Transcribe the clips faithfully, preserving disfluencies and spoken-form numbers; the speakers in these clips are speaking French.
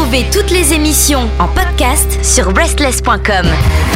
Retrouvez toutes les émissions en podcast sur restless point com.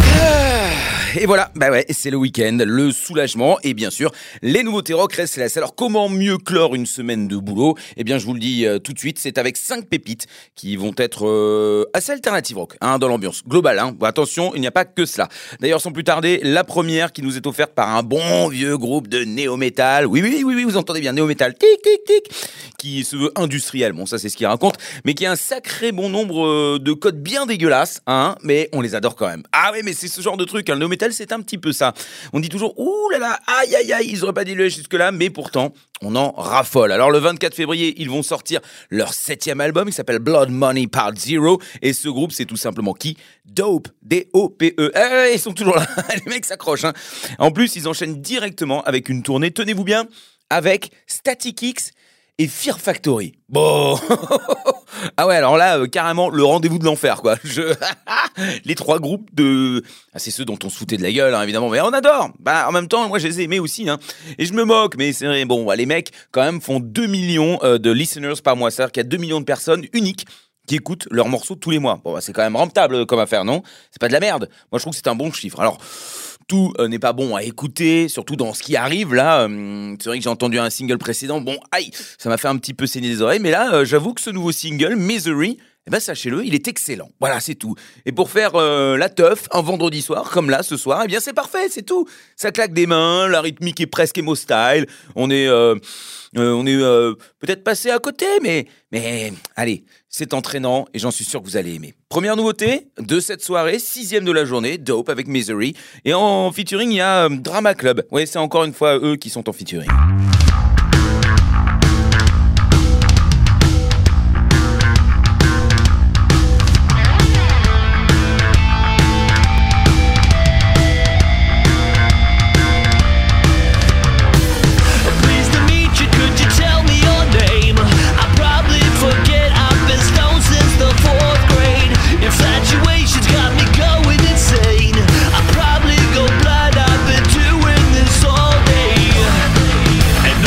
Et voilà, bah ouais, c'est le week-end, le soulagement et bien sûr les nouveautés rock Restless. Alors comment mieux clore une semaine de boulot ? Eh bien je vous le dis euh, tout de suite, c'est avec cinq pépites qui vont être euh, assez alternative rock, hein, dans l'ambiance globale. Hein. Bon, attention, il n'y a pas que cela. D'ailleurs sans plus tarder, la première qui nous est offerte par un bon vieux groupe de néo-metal. Oui, oui, oui, oui, vous entendez bien, néo-metal, tic, tic, tic, qui se veut industriel. Bon, ça c'est ce qu'il raconte, mais qui a un sacré bon nombre euh, de codes bien dégueulasses, hein, mais on les adore quand même. Ah oui, mais c'est ce genre de truc, hein, le néo-metal c'est un petit peu ça. On dit toujours, ouh là là, aïe aïe aïe, ils auraient pas dit le jusque-là, mais pourtant, on en raffole. Alors le vingt-quatre février, ils vont sortir leur septième album, qui s'appelle Blood Money Part Zero, et ce groupe, c'est tout simplement qui ? Dope, D O P E. Eh, ils sont toujours là, les mecs s'accrochent. Hein. En plus, ils enchaînent directement avec une tournée, tenez-vous bien, avec Static X et Fear Factory. Bon, ah ouais, alors là, euh, carrément, le rendez-vous de l'enfer, quoi. Je... les trois groupes de... Ah, c'est ceux dont on se foutait de la gueule, hein, évidemment, mais on adore. Bah, en même temps, moi, je les ai aimés aussi, hein. Et je me moque, mais c'est vrai, bon, bah, les mecs, quand même, font deux millions euh, de listeners par mois. C'est-à-dire qu'il y a deux millions de personnes uniques qui écoutent leurs morceaux tous les mois. Bon, bah, c'est quand même rentable comme affaire, non ? C'est pas de la merde. Moi, je trouve que c'est un bon chiffre. Alors... tout euh, n'est pas bon à écouter, surtout dans ce qui arrive là. Euh, c'est vrai que j'ai entendu un single précédent, bon, aïe, ça m'a fait un petit peu saigner les oreilles, mais là, euh, j'avoue que ce nouveau single, Misery, eh ben, sachez-le, il est excellent. Voilà, c'est tout. Et pour faire euh, la teuf un vendredi soir, comme là, ce soir, eh bien, c'est parfait, c'est tout. Ça claque des mains, la rythmique est presque emo style. On est, euh, euh, on est euh, peut-être passé à côté, mais, mais allez, c'est entraînant et j'en suis sûr que vous allez aimer. Première nouveauté de cette soirée, sixième de la journée, Dope avec Misery. Et en featuring, il y a euh, Drama Club. Ouais, c'est encore une fois eux qui sont en featuring. Infatuation's got me going insane. I probably go blind, I've been doing this all day. And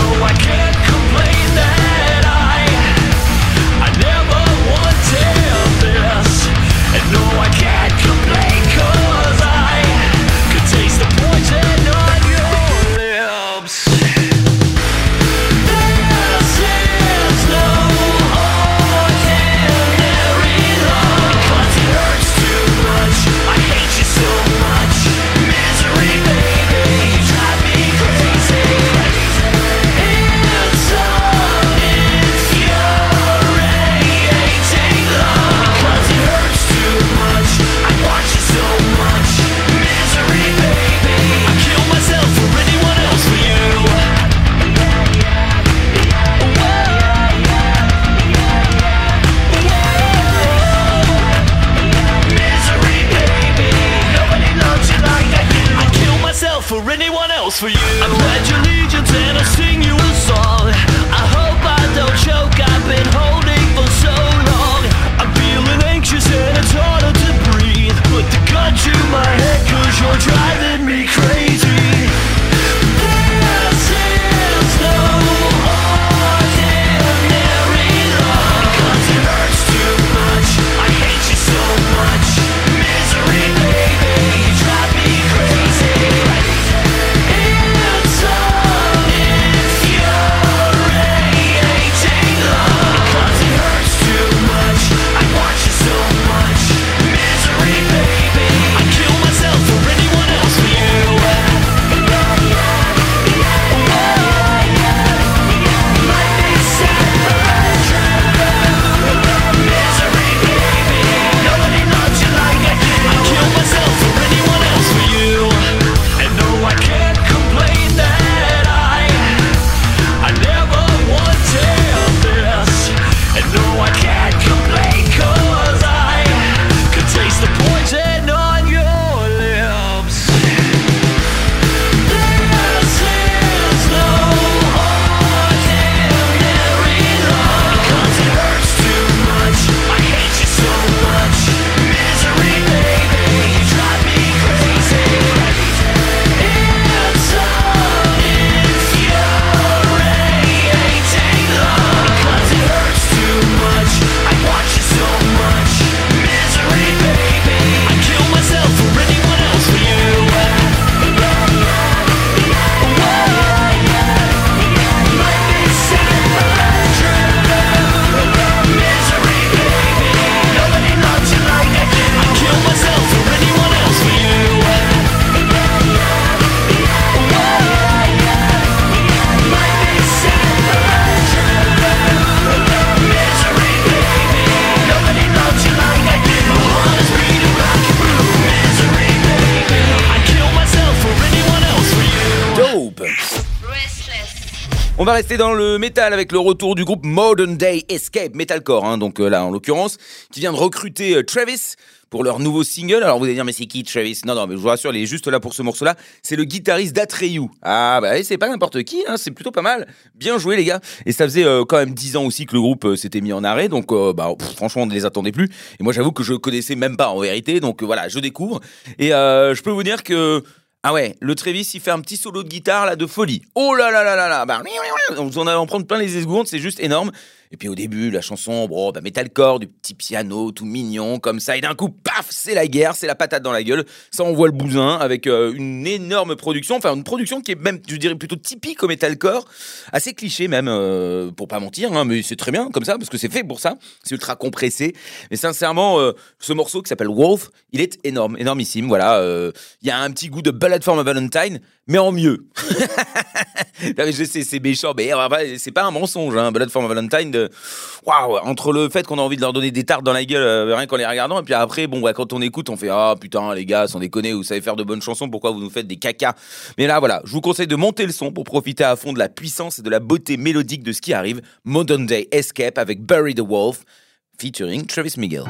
On va rester dans le métal avec le retour du groupe Modern Day Escape, metalcore, hein, donc euh, là en l'occurrence, qui vient de recruter euh, Travis pour leur nouveau single. Alors vous allez dire mais c'est qui Travis? Non non mais je vous rassure, il est juste là pour ce morceau-là. C'est le guitariste d'Atreyu. Ah bah c'est pas n'importe qui, hein, c'est plutôt pas mal. Bien joué les gars. Et ça faisait euh, quand même dix ans aussi que le groupe euh, s'était mis en arrêt, donc euh, bah pff, franchement on ne les attendait plus. Et moi j'avoue que je connaissais même pas en vérité, donc euh, voilà je découvre. Et euh, je peux vous dire que ah ouais, le Travis, il fait un petit solo de guitare là de folie. Oh là là là là là, bah, vous en allez en prendre plein les secondes, c'est juste énorme. Et puis au début, la chanson, bon, bah, metalcore, du petit piano, tout mignon, comme ça. Et d'un coup, paf, c'est la guerre, c'est la patate dans la gueule. Ça envoie le bousin avec euh, une énorme production. Enfin, une production qui est même, je dirais, plutôt typique au metalcore. Assez cliché même, euh, pour pas mentir, hein, mais c'est très bien comme ça, parce que c'est fait pour ça. C'est ultra compressé. Mais sincèrement, euh, ce morceau qui s'appelle Wolf, il est énorme, énormissime. Voilà, il euh, y a un petit goût de Ballad for a Valentine, mais en mieux. Non, mais je sais, c'est méchant, mais euh, c'est pas un mensonge, hein. Ballad for a Valentine, de... waouh, entre le fait qu'on a envie de leur donner des tartes dans la gueule, euh, rien qu'en les regardant, et puis après, bon, bah, quand on écoute, on fait ah putain, les gars, sans déconner, vous savez faire de bonnes chansons, pourquoi vous nous faites des cacas? Mais là, voilà, je vous conseille de monter le son pour profiter à fond de la puissance et de la beauté mélodique de ce qui arrive. Modern Day Escape avec Bury the Wolf, featuring Travis Miguel.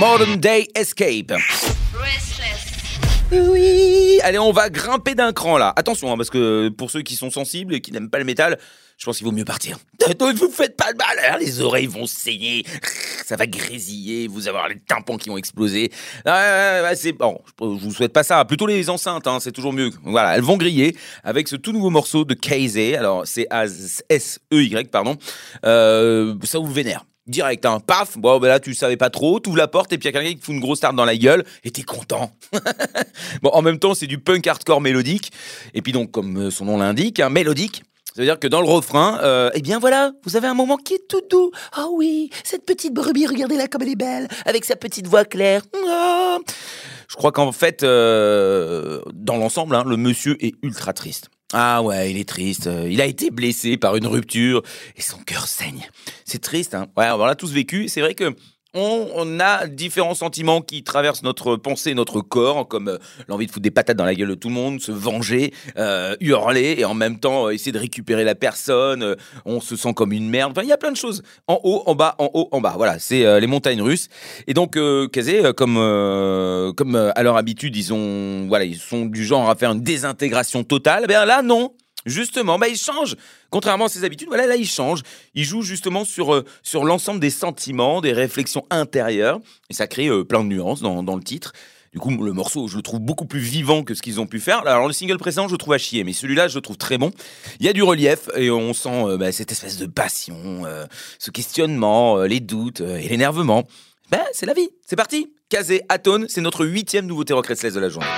Modern Day Escape. Restless. Oui, allez, on va grimper d'un cran là. Attention, hein, parce que pour ceux qui sont sensibles et qui n'aiment pas le métal, je pense qu'il vaut mieux partir. Ne vous faites pas de mal, hein, les oreilles vont saigner, ça va grésiller, vous avoir les tympans qui vont exploser. Ah, ouais, c'est bon, je vous souhaite pas ça. Plutôt les enceintes, hein, c'est toujours mieux. Voilà, elles vont griller avec ce tout nouveau morceau de Kayze. Alors c'est S E Y, pardon. Euh, ça vous vénère. Direct, hein, paf, bon, ben là, tu savais pas trop, t'ouvres la porte et puis il y a quelqu'un qui te fout une grosse tarte dans la gueule et t'es content. Bon, en même temps, c'est du punk hardcore mélodique. Et puis donc, comme son nom l'indique, hein, mélodique, ça veut dire que dans le refrain, euh, eh bien voilà, vous avez un moment qui est tout doux. Ah oh oui, cette petite brebis, regardez-la comme elle est belle, avec sa petite voix claire. Oh. Je crois qu'en fait, euh, dans l'ensemble, hein, le monsieur est ultra triste. Ah ouais, il est triste. Il a été blessé par une rupture et son cœur saigne. C'est triste, hein. Ouais, on l'a tous vécu. C'est vrai que on, on a différents sentiments qui traversent notre pensée, notre corps, comme euh, l'envie de foutre des patates dans la gueule de tout le monde, se venger, euh, hurler et en même temps euh, essayer de récupérer la personne. Euh, on se sent comme une merde. Enfin, il y a plein de choses. En haut, en bas, en haut, en bas. Voilà, c'est euh, les montagnes russes. Et donc, euh, Kayze, euh, comme euh, comme euh, à leur habitude, ils ont, voilà, ils sont du genre à faire une désintégration totale. Eh bien là, non. Justement, bah, il change. Contrairement à ses habitudes, voilà, là, il change. Il joue justement sur, euh, sur l'ensemble des sentiments, des réflexions intérieures. Et ça crée euh, plein de nuances dans, dans le titre. Du coup, le morceau, je le trouve beaucoup plus vivant que ce qu'ils ont pu faire. Alors, le single précédent, je le trouve à chier, mais celui-là, je le trouve très bon. Il y a du relief et on sent euh, bah, cette espèce de passion, euh, ce questionnement, euh, les doutes euh, et l'énervement. Ben, c'est la vie. C'est parti. Kayze, Atone, c'est notre huitième nouveauté rock restless de la journée.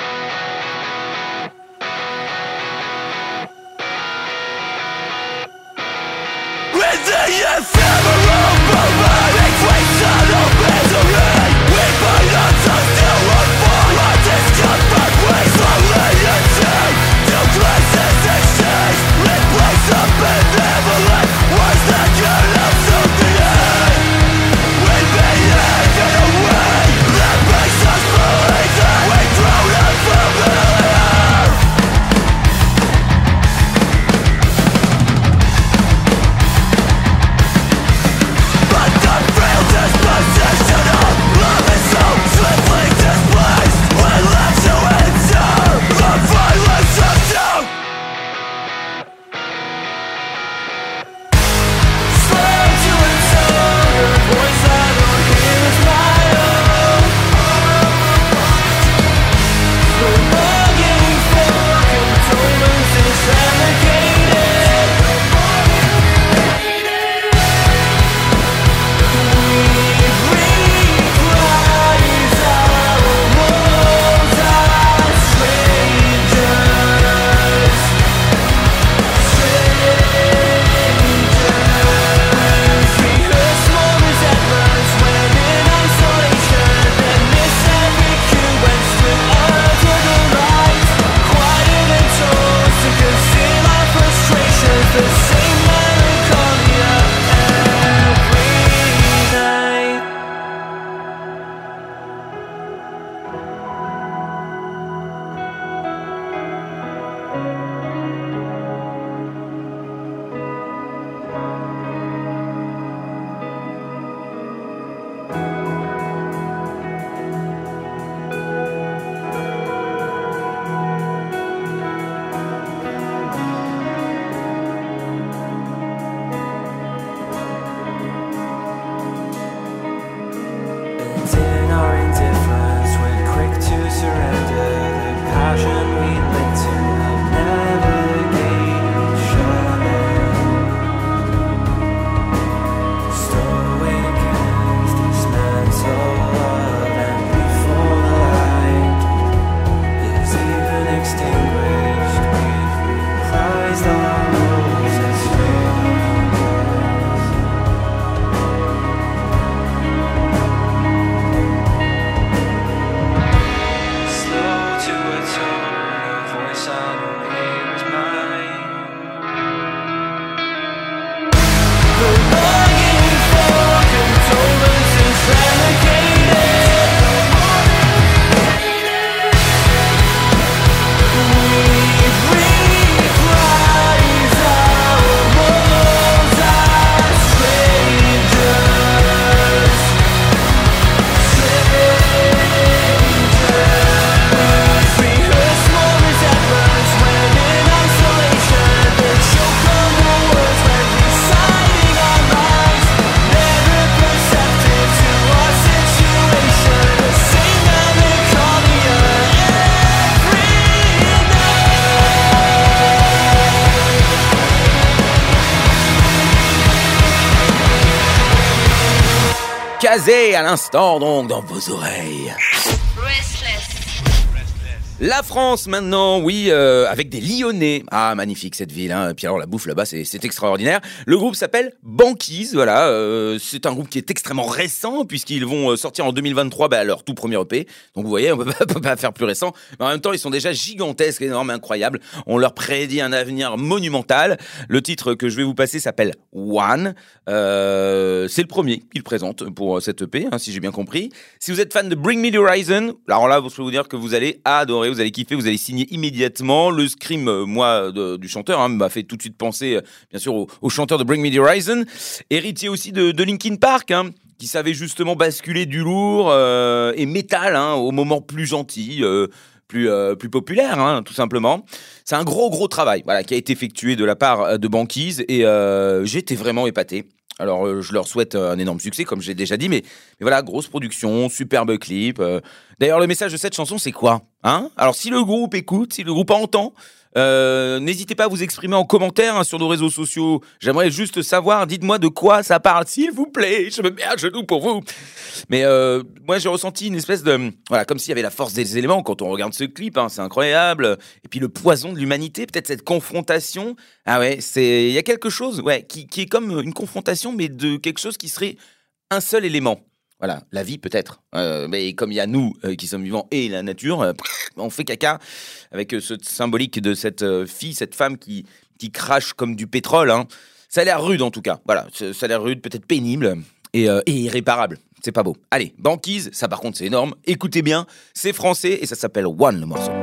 Kazé à l'instant donc dans vos oreilles. Restless. La France maintenant, oui, euh, avec des Lyonnais. Ah, magnifique cette ville, hein. Puis alors la bouffe là-bas, c'est, c'est extraordinaire. Le groupe s'appelle Banquise, voilà. Euh, c'est un groupe qui est extrêmement récent puisqu'ils vont sortir en deux mille vingt-trois bah, leur tout premier E P. Donc vous voyez, on peut pas, peut pas faire plus récent. Mais en même temps, ils sont déjà gigantesques, énormes, incroyables. On leur prédit un avenir monumental. Le titre que je vais vous passer s'appelle One. Euh, c'est le premier qu'ils présentent pour cette E P, hein, si j'ai bien compris. Si vous êtes fan de Bring Me the Horizon, alors là, je peux vous dire que vous allez adorer. Vous allez kiffer, vous allez signer immédiatement. Le scream, euh, moi, de, du chanteur, hein, m'a fait tout de suite penser, euh, bien sûr, au, au chanteur de Bring Me the Horizon, héritier aussi de, de Linkin Park, hein, qui savait justement basculer du lourd euh, et métal hein, au moment plus gentil, euh, plus euh, plus populaire, hein, tout simplement. C'est un gros gros travail, voilà, qui a été effectué de la part de Banquise et euh, j'ai été vraiment épaté. Alors, euh, je leur souhaite un énorme succès, comme j'ai déjà dit, mais, mais voilà, grosse production, superbe clip. Euh. D'ailleurs, le message de cette chanson, c'est quoi hein Alors, si le groupe écoute, si le groupe entend, euh, n'hésitez pas à vous exprimer en commentaire hein, sur nos réseaux sociaux. J'aimerais juste savoir, dites-moi de quoi ça parle, s'il vous plaît. Je me mets à genoux pour vous. Mais euh, moi, j'ai ressenti une espèce de... Voilà, comme s'il y avait la force des éléments quand on regarde ce clip. Hein, c'est incroyable. Et puis, le poison de l'humanité, peut-être cette confrontation. Ah ouais, c'est... il y a quelque chose ouais, qui, qui est comme une confrontation, mais de quelque chose qui serait un seul élément. Voilà, la vie peut-être. Euh, mais comme il y a nous euh, qui sommes vivants et la nature, euh, on fait caca avec euh, ce symbolique de cette euh, fille, cette femme qui, qui crache comme du pétrole. Hein. Ça a l'air rude en tout cas. Voilà, ça a l'air rude, peut-être pénible et, euh, et irréparable. C'est pas beau. Allez, Banquise, ça par contre c'est énorme. Écoutez bien, c'est français et ça s'appelle One le morceau.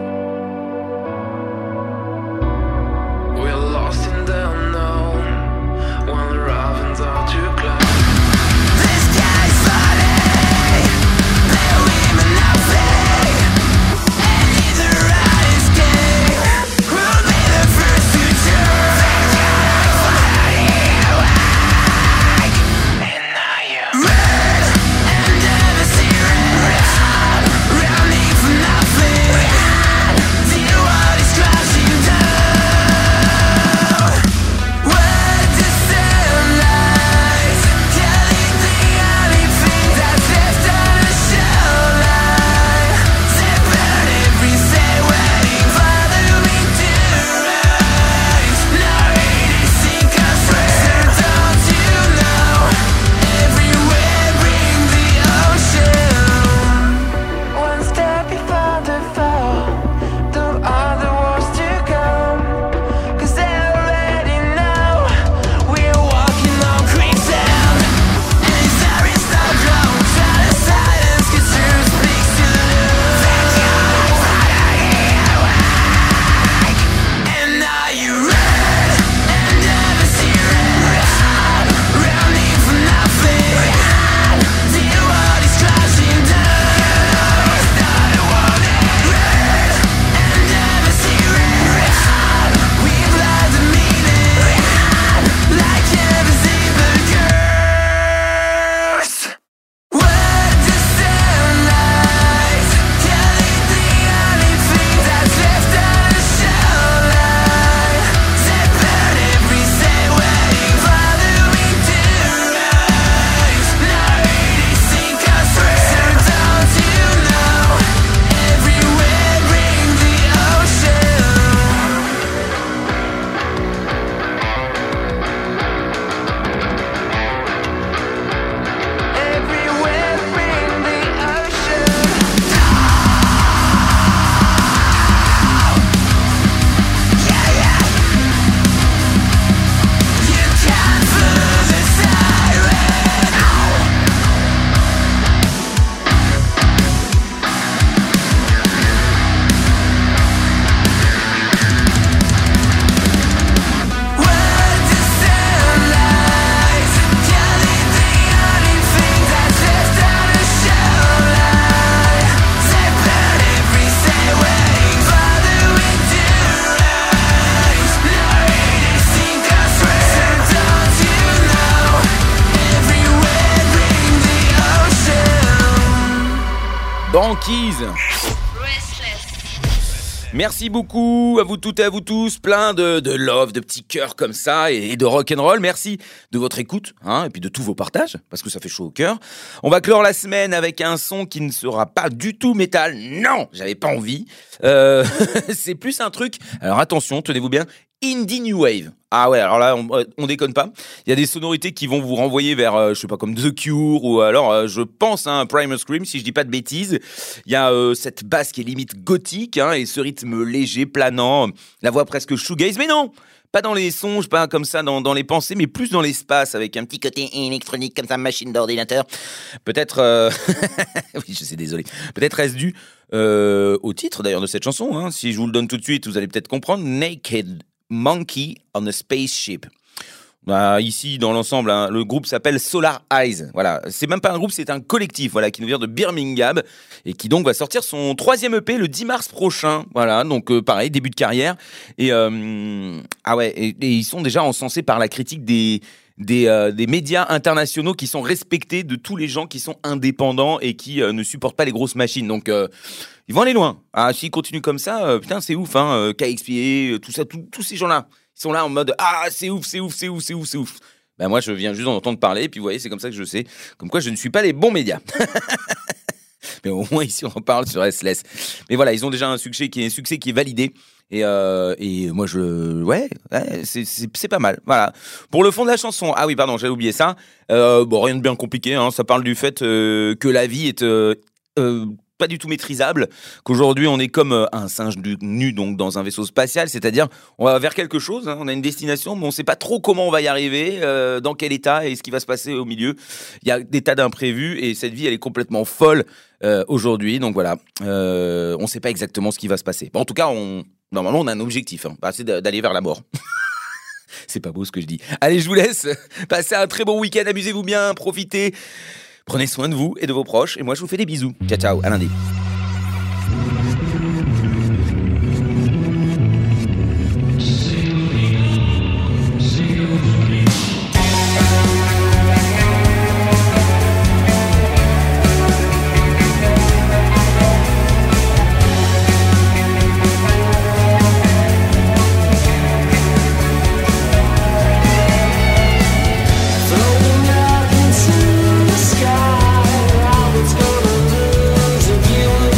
Banquise. Merci beaucoup à vous toutes et à vous tous. Plein de, de love, de petits cœurs comme ça et, et de rock'n'roll. Merci de votre écoute hein, et puis de tous vos partages parce que ça fait chaud au cœur. On va clore la semaine avec un son qui ne sera pas du tout métal. Non, j'avais pas envie. Euh, c'est plus un truc. Alors attention, tenez-vous bien. Indie New Wave. Ah ouais, alors là, on, on déconne pas. Il y a des sonorités qui vont vous renvoyer vers, euh, je sais pas, comme The Cure ou alors, euh, je pense, hein, Primal Scream, si je dis pas de bêtises. Il y a euh, cette basse qui est limite gothique hein, et ce rythme léger, planant, la voix presque shoegaze, mais non, pas dans les songes, pas comme ça dans, dans les pensées, mais plus dans l'espace avec un petit côté électronique comme ça, machine d'ordinateur. Peut-être, euh... oui, je sais, désolé. Peut-être est-ce dû euh, au titre d'ailleurs de cette chanson. Hein. Si je vous le donne tout de suite, vous allez peut-être comprendre. Naked Monkey on a Spaceship. Bah, ici, dans l'ensemble, hein, le groupe s'appelle Solar Eyes. Voilà, c'est même pas un groupe, c'est un collectif, voilà, qui nous vient de Birmingham et qui donc va sortir son troisième E P le dix mars prochain. Voilà, donc euh, pareil, début de carrière. Et euh, ah ouais, et, et ils sont déjà encensés par la critique des des, euh, des médias internationaux qui sont respectés de tous les gens qui sont indépendants et qui euh, ne supportent pas les grosses machines. Donc euh, ils vont aller loin. Ah, s'ils continuent comme ça, euh, putain, c'est ouf, hein. Euh, K X P A, tout ça, tout, tous ces gens-là. Ils sont là en mode « Ah, c'est ouf, c'est ouf, c'est ouf, c'est ouf, c'est ouf ». Ben moi, je viens juste d'en entendre parler, et puis vous voyez, c'est comme ça que je sais. Comme quoi, je ne suis pas les bons médias. Mais au moins, ici, on en parle sur Restless. Mais voilà, ils ont déjà un succès qui est, un succès qui est validé. Et, euh, et moi, je... Ouais, ouais c'est, c'est, c'est pas mal. Voilà. Pour le fond de la chanson... Ah oui, pardon, j'avais oublié ça. Euh, bon, rien de bien compliqué. Hein, ça parle du fait euh, que la vie est... Euh, euh, pas du tout maîtrisable, qu'aujourd'hui on est comme un singe nu donc dans un vaisseau spatial, c'est-à-dire on va vers quelque chose, hein, on a une destination, mais on ne sait pas trop comment on va y arriver, euh, dans quel état et ce qui va se passer au milieu. Il y a des tas d'imprévus et cette vie elle est complètement folle euh, aujourd'hui, donc voilà, euh, on ne sait pas exactement ce qui va se passer. Bon, en tout cas, on, normalement on a un objectif, hein, c'est d'aller vers la mort. C'est pas beau ce que je dis. Allez, je vous laisse, passez un très bon week-end, amusez-vous bien, profitez. Prenez soin de vous et de vos proches. Et moi, je vous fais des bisous. Ciao, ciao. À lundi. Floating out into the sky, I was gonna lose if you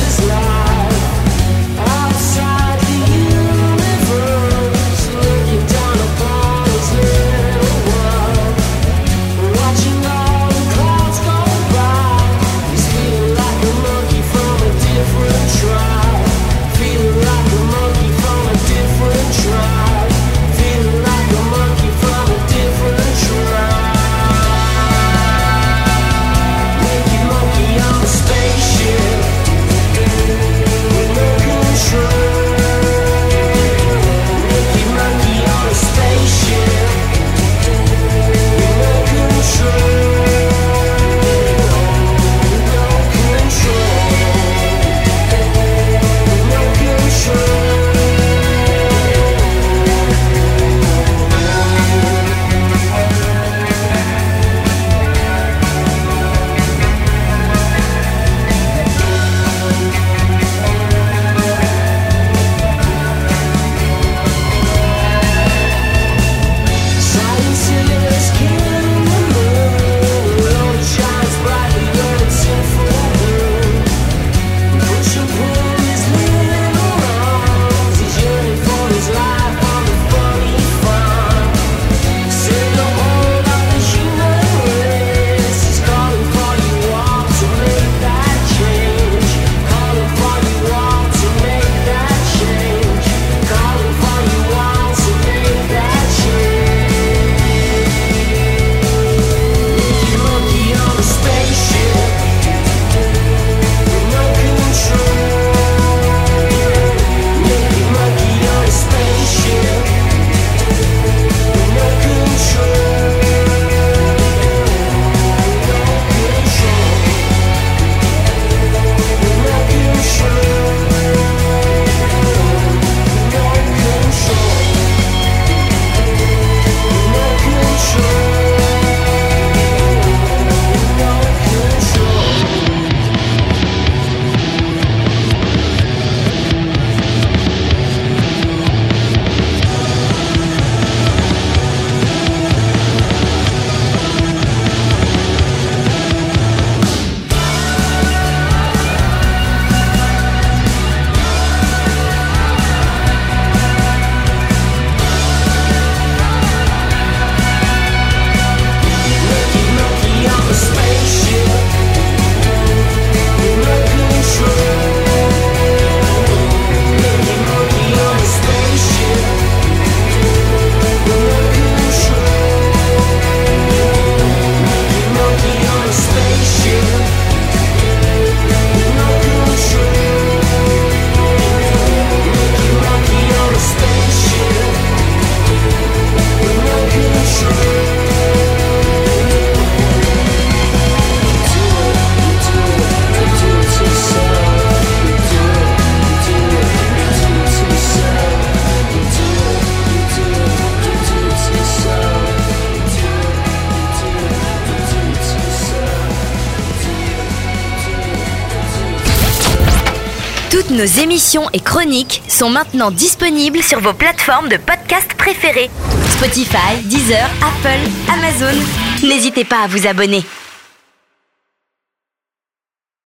Toutes nos émissions et chroniques sont maintenant disponibles sur vos plateformes de podcast préférées. Spotify, Deezer, Apple, Amazon. N'hésitez pas à vous abonner.